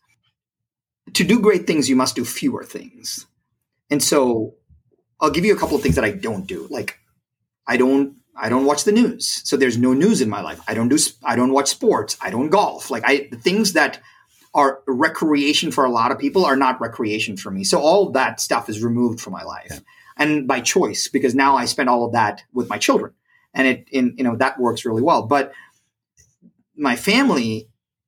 to do great things, you must do fewer things, and so I'll give you a couple of things that I don't do. Like I don't. I don't watch the news. So there's no news in my life. I don't do, I don't watch sports. I don't golf. Like I, the things that are recreation for a lot of people are not recreation for me. So all of that stuff is removed from my life, yeah. And by choice, because now I spend all of that with my children, and it, in, you know, that works really well. But my family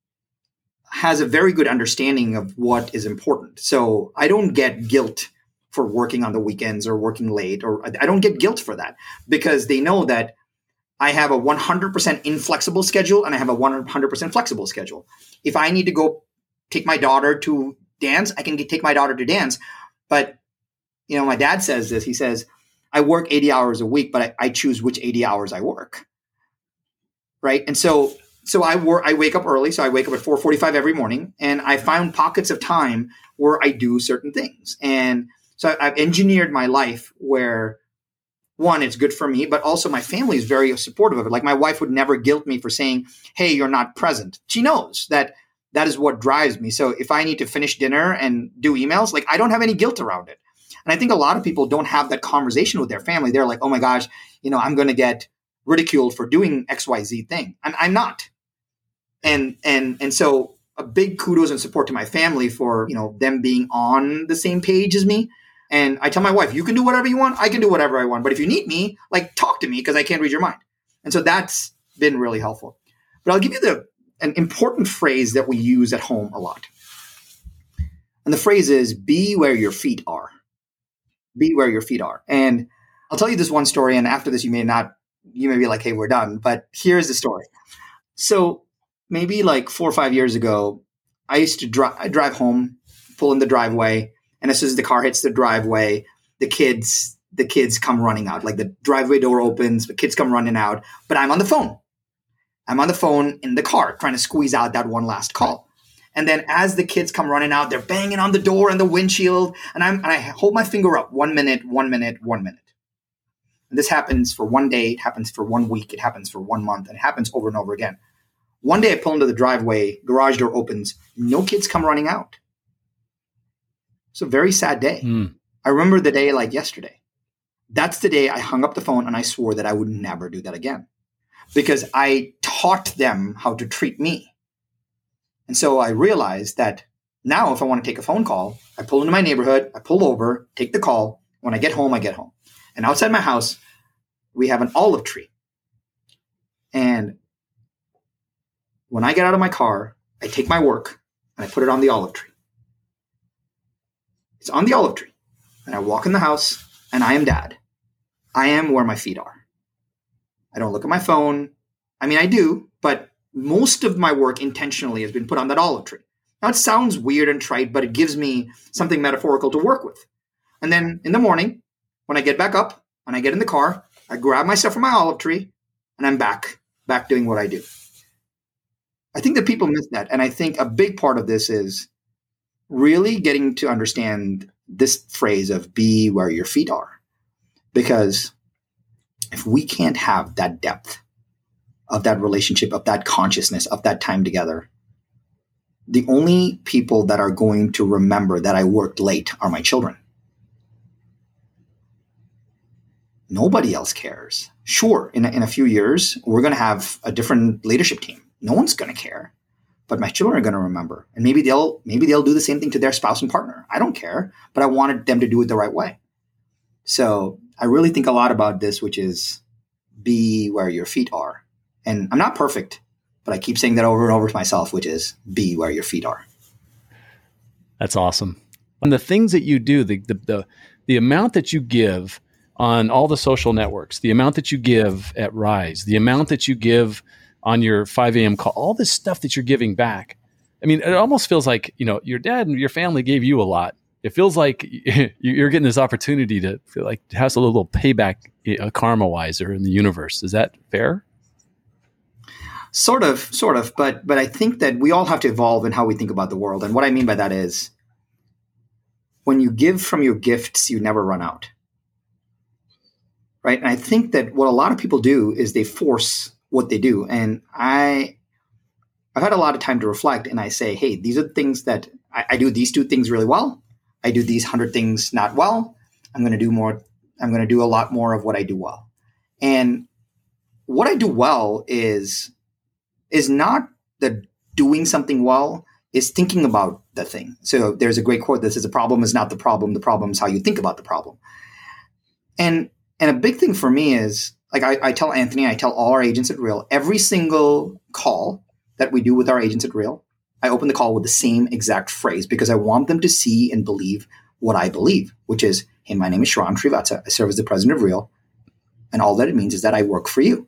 has a very good understanding of what is important. So I don't get guilt for working on the weekends or working late, or I don't get guilt for that because they know that I have a one hundred percent inflexible schedule and I have a one hundred percent flexible schedule. If I need to go take my daughter to dance, I can take my daughter to dance. But, you know, my dad says this, he says, I work eighty hours a week, but I, I choose which eighty hours I work. Right. And so, so I work, I wake up early. So I wake up at four forty-five every morning, and I find pockets of time where I do certain things. And So I've engineered my life where, one, it's good for me, but also my family is very supportive of it. Like my wife would never guilt me for saying, hey, you're not present. She knows that that is what drives me. So if I need to finish dinner and do emails, like I don't have any guilt around it. And I think a lot of people don't have that conversation with their family. They're like, oh my gosh, you know, I'm going to get ridiculed for doing X Y Z thing. And I'm not. And, and, and so a big kudos and support to my family for, you know, them being on the same page as me. And I tell my wife, you can do whatever you want. I can do whatever I want. But if you need me, like talk to me because I can't read your mind. And so that's been really helpful. But I'll give you the an important phrase that we use at home a lot. And the phrase is, be where your feet are. Be where your feet are. And I'll tell you this one story. And after this, you may not, you may be like, hey, we're done. But here's the story. So maybe like four or five years ago, I used to dri- I drive home, pull in the driveway. And as soon as the car hits the driveway, the kids, the kids come running out. Like the driveway door opens, the kids come running out. But I'm on the phone. I'm on the phone in the car trying to squeeze out that one last call. And then as the kids come running out, they're banging on the door and the windshield. And, I'm, and I hold my finger up one minute, one minute, one minute. And this happens for one day. It happens for one week. It happens for one month. And it happens over and over again. One day I pull into the driveway, garage door opens, no kids come running out. It's a very sad day. Mm. I remember the day like yesterday. That's the day I hung up the phone and I swore that I would never do that again. Because I taught them how to treat me. And so I realized that now if I want to take a phone call, I pull into my neighborhood, I pull over, take the call. When I get home, I get home. And outside my house, we have an olive tree. And when I get out of my car, I take my work and I put it on the olive tree. It's on the olive tree. And I walk in the house and I am dad. I am where my feet are. I don't look at my phone. I mean, I do, but most of my work intentionally has been put on that olive tree. Now, it sounds weird and trite, but it gives me something metaphorical to work with. And then in the morning, when I get back up, when I get in the car, I grab my stuff from my olive tree, and I'm back, back doing what I do. I think that people miss that. And I think a big part of this is really getting to understand this phrase of be where your feet are. Because if we can't have that depth of that relationship, of that consciousness, of that time together, the only people that are going to remember that I worked late are my children. Nobody else cares. Sure, in a, in a few years, we're going to have a different leadership team. No one's going to care, but my children are going to remember. And maybe they'll maybe they'll do the same thing to their spouse and partner. I don't care, but I wanted them to do it the right way. So I really think a lot about this, which is be where your feet are. And I'm not perfect, but I keep saying that over and over to myself, which is be where your feet are. That's awesome. And the things that you do, the, the, the, the amount that you give on all the social networks, the amount that you give at Rise, the amount that you give on your five a.m. call, all this stuff that you're giving back. I mean, it almost feels like, you know, your dad and your family gave you a lot. It feels like you're getting this opportunity to feel like it has a little payback uh, karma-wise or in the universe. Is that fair? Sort of, sort of. But but I think that we all have to evolve in how we think about the world. And what I mean by that is when you give from your gifts, you never run out. Right? And I think that what a lot of people do is they force what they do. And I, I've had a lot of time to reflect and I say, hey, these are things that I, I do these two things really well. I do these hundred things not well. I'm going to do more. I'm going to do a lot more of what I do well. And what I do well is, is not the doing something well, is thinking about the thing. So there's a great quote that says, the problem is not the problem. The problem is how you think about the problem. And, and a big thing for me is, like I, I tell Anthony, I tell all our agents at Real, every single call that we do with our agents at Real, I open the call with the same exact phrase because I want them to see and believe what I believe, which is, hey, my name is Sriram Srivatsa. I serve as the president of Real. And all that it means is that I work for you.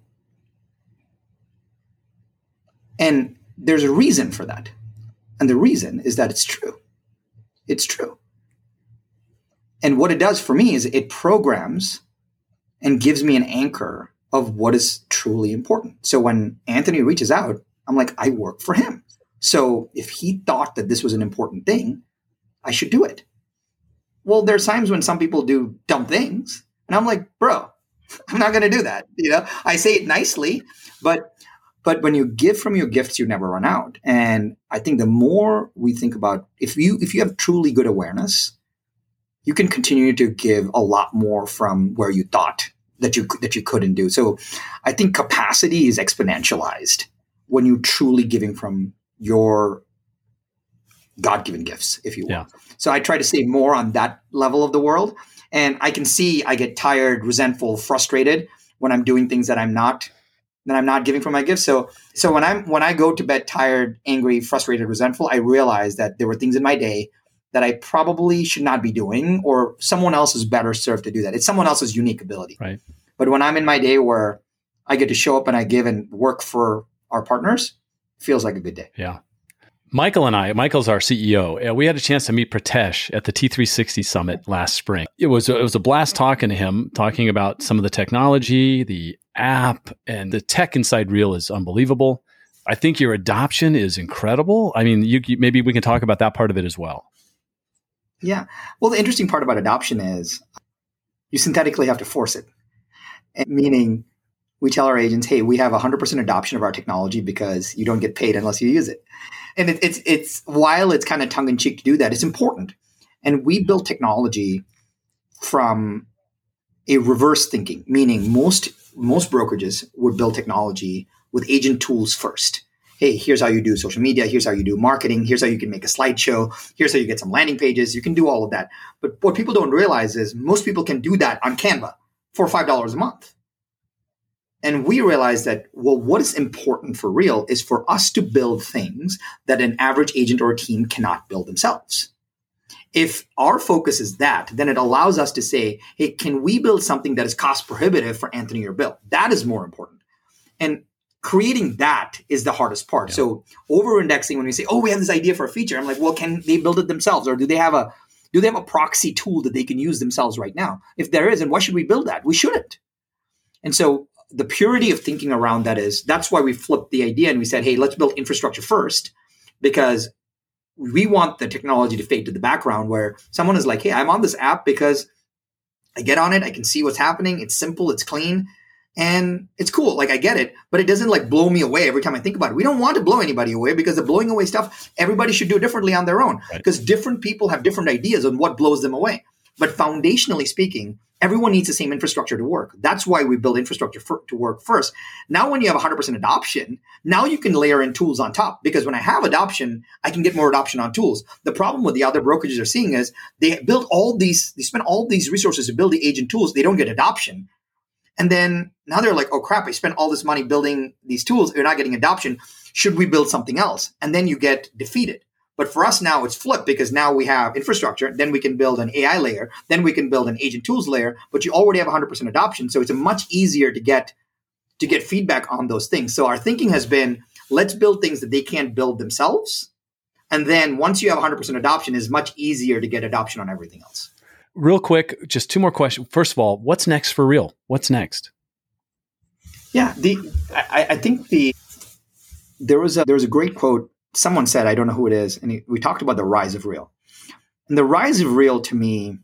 And there's a reason for that. And the reason is that it's true. It's true. And what it does for me is it programs and gives me an anchor of what is truly important. So when Anthony reaches out, I'm like, I work for him. So if he thought that this was an important thing, I should do it. Well, there's times when some people do dumb things. And I'm like, bro, I'm not going to do that. You know, I say it nicely, but but when you give from your gifts, you never run out. And I think the more we think about, if you if you have truly good awareness, you can continue to give a lot more from where you thought that you that you couldn't do. So I think capacity is exponentialized when you're truly giving from your God-given gifts, if you will. Yeah. So I try to say more on that level of the world. And I can see I get tired, resentful, frustrated when I'm doing things that I'm not that I'm not giving from my gifts. So so when I'm when I go to bed tired, angry, frustrated, resentful, I realize that there were things in my day that I probably should not be doing, or someone else is better served to do that. It's someone else's unique ability. Right. But when I'm in my day where I get to show up and I give and work for our partners, it feels like a good day. Yeah. Michael and I, Michael's our C E O. We had a chance to meet Pritesh at the T three sixty Summit last spring. It was a, it was a blast talking to him, talking about some of the technology, the app, and the tech inside Real is unbelievable. I think your adoption is incredible. I mean, you, you, maybe we can talk about that part of it as well. Yeah. Well, the interesting part about adoption is you synthetically have to force it. And meaning we tell our agents, hey, we have one hundred percent adoption of our technology because you don't get paid unless you use it. And it, it's, it's while it's kind of tongue in cheek to do that, it's important. And we build technology from a reverse thinking, meaning most, most brokerages would build technology with agent tools first. Hey, here's how you do social media. Here's how you do marketing. Here's how you can make a slideshow. Here's how you get some landing pages. You can do all of that. But what people don't realize is most people can do that on Canva for five dollars a month. And we realize that, well, what is important for Real is for us to build things that an average agent or a team cannot build themselves. If our focus is that, then it allows us to say, hey, can we build something that is cost prohibitive for Anthony or Bill? That is more important. And creating that is the hardest part. Yeah. So over-indexing when we say, oh, we have this idea for a feature. I'm like, well, can they build it themselves? Or do they have a do they have a proxy tool that they can use themselves right now? If there is, then why should we build that? We shouldn't. And so the purity of thinking around that is, that's why we flipped the idea and we said, hey, let's build infrastructure first, because we want the technology to fade to the background where someone is like, hey, I'm on this app because I get on it. I can see what's happening. It's simple. It's clean. And it's cool. Like, I get it, but it doesn't like blow me away every time I think about it. We don't want to blow anybody away, because the blowing away stuff, everybody should do differently on their own, because right. different people have different ideas on what blows them away. But foundationally speaking, everyone needs the same infrastructure to work. That's why we build infrastructure for, to work first. Now, when you have one hundred percent adoption, now you can layer in tools on top, because when I have adoption, I can get more adoption on tools. The problem with the other brokerages are seeing is they build all these, they spend all these resources to build the agent tools. They don't get adoption. And then now they're like, oh crap, I spent all this money building these tools. You're not getting adoption. Should we build something else? And then you get defeated. But for us now, it's flipped, because now we have infrastructure. Then we can build an A I layer. Then we can build an agent tools layer. But you already have one hundred percent adoption. So it's a much easier to get to get feedback on those things. So our thinking has been, let's build things that they can't build themselves. And then once you have one hundred percent adoption, it's much easier to get adoption on everything else. Real quick, just two more questions. First of all, what's next for Real? What's next? Yeah, the I, I think the there was a there was a great quote. Someone said, I don't know who it is, and he, we talked about the rise of Real. And the rise of Real, to me,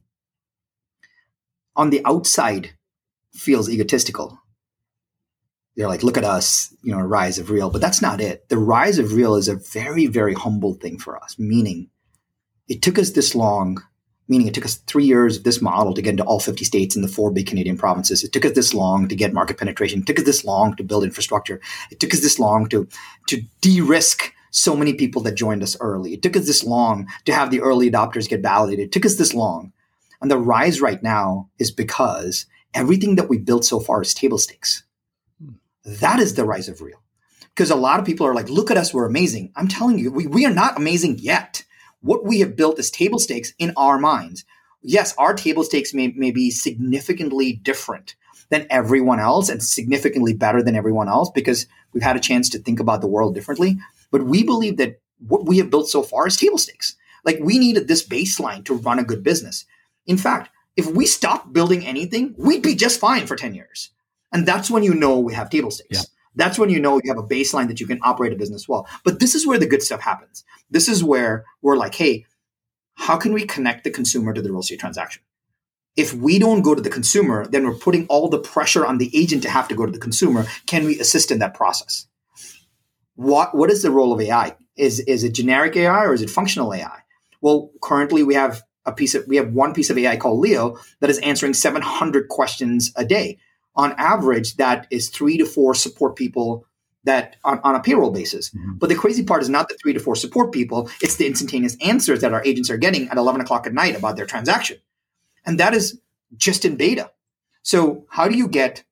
on the outside, feels egotistical. They're like, look at us, you know, rise of Real. But that's not it. The rise of Real is a very, very humble thing for us, meaning it took us this long, meaning it took us three years of this model to get into all fifty states and the four big Canadian provinces. It took us this long to get market penetration. It took us this long to build infrastructure. It took us this long to, to de-risk so many people that joined us early. It took us this long to have the early adopters get validated. It took us this long. And the rise right now is because everything that we built so far is table stakes. That is the rise of Real. Because a lot of people are like, look at us, we're amazing. I'm telling you, we, we are not amazing yet. What we have built is table stakes in our minds. Yes, our table stakes may, may be significantly different than everyone else and significantly better than everyone else, because we've had a chance to think about the world differently. But we believe that what we have built so far is table stakes. Like, we needed this baseline to run a good business. In fact, if we stopped building anything, we'd be just fine for ten years. And that's when you know we have table stakes. Yeah. That's when you know you have a baseline that you can operate a business well. But this is where the good stuff happens. This is where we're like, hey, how can we connect the consumer to the real estate transaction? If we don't go to the consumer, then we're putting all the pressure on the agent to have to go to the consumer. Can we assist in that process? What What is the role of A I? Is is it generic A I or is it functional A I? Well, currently we have a piece of we have one piece of A I called Leo that is answering seven hundred questions a day. On average, that is three to four support people that on, on a payroll basis. Mm-hmm. But the crazy part is not the three to four support people; it's the instantaneous answers that our agents are getting at eleven o'clock at night about their transaction. And that is just in beta. So how do you get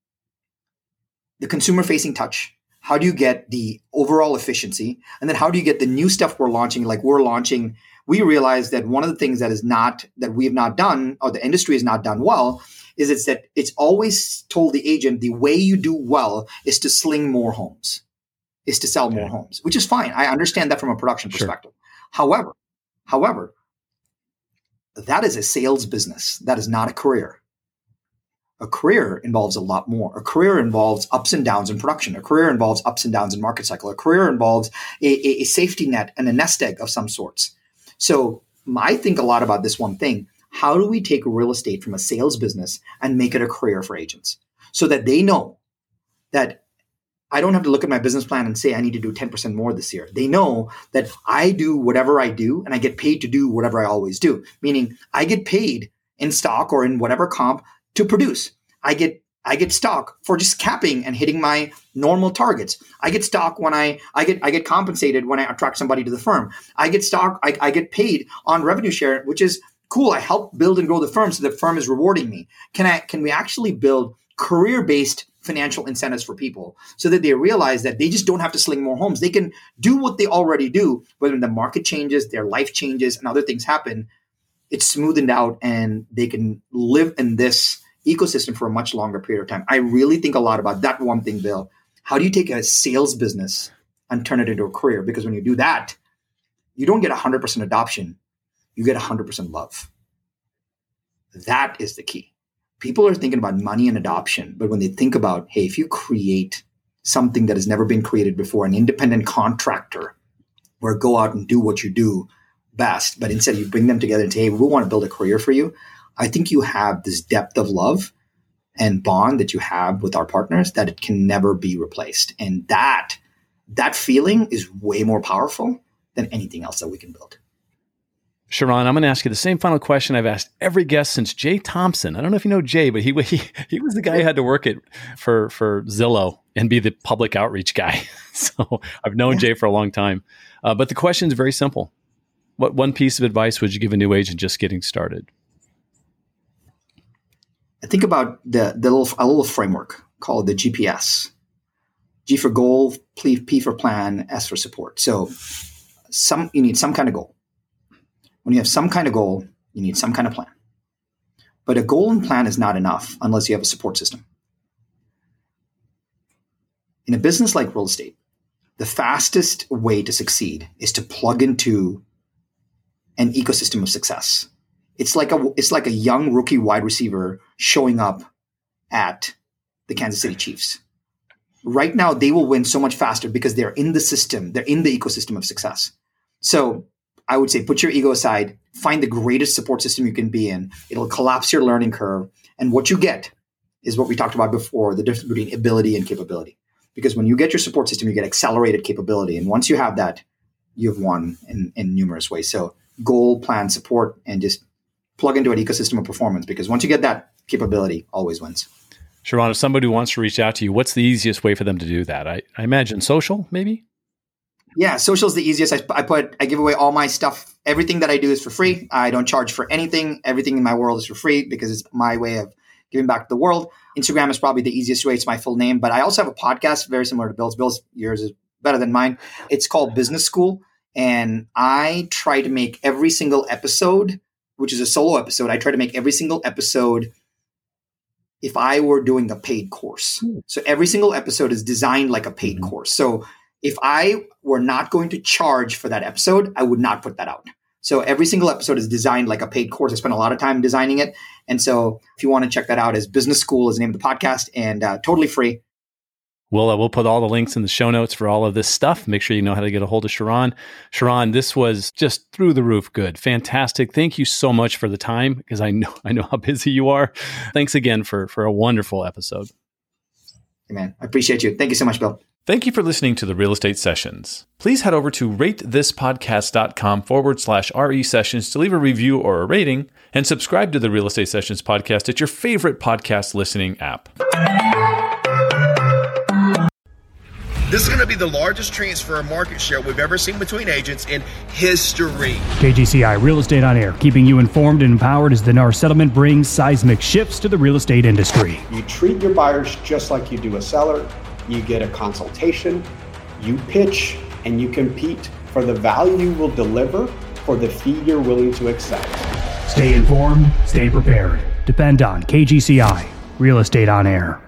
the consumer-facing touch? How do you get the overall efficiency? And then how do you get the new stuff we're launching? Like we're launching, we realize that one of the things that is not, that we have not done, or the industry has not done well, is it's that it's always told the agent the way you do well is to sling more homes, is to sell okay. more homes, which is fine. I understand that from a production sure. perspective. However, however, that is a sales business. That is not a career. A career involves a lot more. A career involves ups and downs in production. A career involves ups and downs in market cycle. A career involves a, a, a safety net and a nest egg of some sorts. So I think a lot about this one thing. How do we take real estate from a sales business and make it a career for agents so that they know that I don't have to look at my business plan and say I need to do ten percent more this year. They know that I do whatever I do and I get paid to do whatever I always do, meaning I get paid in stock or in whatever comp to produce. I get I get stock for just capping and hitting my normal targets. I get stock when I I get I get compensated when I attract somebody to the firm. I get stock, I, I get paid on revenue share, which is cool. I help build and grow the firm so the firm is rewarding me. Can I can we actually build career-based financial incentives for people so that they realize that they just don't have to sling more homes. They can do what they already do, but when the market changes, their life changes, and other things happen, it's smoothened out and they can live in this ecosystem for a much longer period of time. I really think a lot about that one thing, Bill. How do you take a sales business and turn it into a career? Because when you do that, you don't get one hundred percent adoption. You get one hundred percent love. That is the key. People are thinking about money and adoption, but when they think about, hey, if you create something that has never been created before, an independent contractor, or go out and do what you do best, but instead you bring them together and say, hey, we want to build a career for you. I think you have this depth of love and bond that you have with our partners that it can never be replaced. And that, that feeling is way more powerful than anything else that we can build. Sharran, I'm going to ask you the same final question I've asked every guest since Jay Thompson. I don't know if you know Jay, but he he, he was the guy who had to work it for, for Zillow and be the public outreach guy. So I've known yeah. Jay for a long time. Uh, but the question is very simple. What one piece of advice would you give a new agent just getting started? I think about the, the little, a little framework called the G P S. G for goal, P, P for plan, S for support. So some you need some kind of goal. When you have some kind of goal, you need some kind of plan. But a goal and plan is not enough unless you have a support system. In a business like real estate, the fastest way to succeed is to plug into an ecosystem of success. It's like a it's like a young rookie wide receiver showing up at the Kansas City Chiefs. Right now, they will win so much faster because they're in the system. They're in the ecosystem of success. So I would say put your ego aside, find the greatest support system you can be in. It'll collapse your learning curve. And what you get is what we talked about before, the difference between ability and capability. Because when you get your support system, you get accelerated capability. And once you have that, you've won in, in numerous ways. So goal, plan, support, and just plug into an ecosystem of performance. Because once you get that, capability always wins. Sharran, if somebody wants to reach out to you, what's the easiest way for them to do that? I, I imagine social, maybe? Yeah, social is the easiest. I, I put, I give away all my stuff. Everything that I do is for free. I don't charge for anything. Everything in my world is for free because it's my way of giving back to the world. Instagram is probably the easiest way. It's my full name, but I also have a podcast very similar to Bill's. Bill's, yours is better than mine. It's called Business School. And I try to make every single episode, which is a solo episode, I try to make every single episode if I were doing a paid course. Mm. So every single episode is designed like a paid mm-hmm. course. So if I were not going to charge for that episode, I would not put that out. So every single episode is designed like a paid course. I spent a lot of time designing it. And so if you want to check that out, as Business School is the name of the podcast and uh, totally free. We'll, uh, we'll put all the links in the show notes for all of this stuff. Make sure you know how to get a hold of Sharran. Sharran, this was just through the roof good. Fantastic. Thank you so much for the time, because I know I know how busy you are. Thanks again for, for a wonderful episode. Hey man, I appreciate you. Thank you so much, Bill. Thank you for listening to the Real Estate Sessions. Please head over to ratethispodcast.com forward slash RE sessions to leave a review or a rating, and subscribe to the Real Estate Sessions podcast at your favorite podcast listening app. This is going to be the largest transfer of market share we've ever seen between agents in history. K G C I Real Estate on Air, keeping you informed and empowered as the N A R settlement brings seismic shifts to the real estate industry. You treat your buyers just like you do a seller. You get a consultation, you pitch, and you compete for the value you will deliver for the fee you're willing to accept. Stay informed, stay prepared. Depend on K G C I Real Estate on Air.